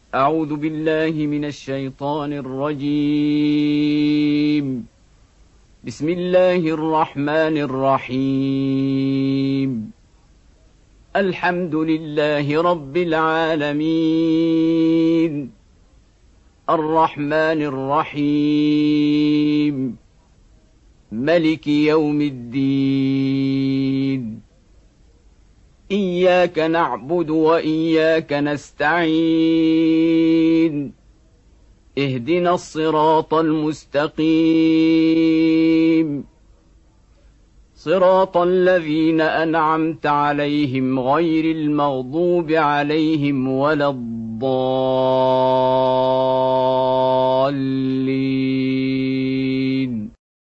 أعوذ بالله من الشيطان الرجيم. بسم الله الرحمن الرحيم. الحمد لله رب العالمين، الرحمن الرحيم، ملك يوم الدين. إياك نعبد وإياك نستعين، اهدنا الصراط المستقيم، صراط الذين أنعمت عليهم غير المغضوب عليهم ولا الضالين.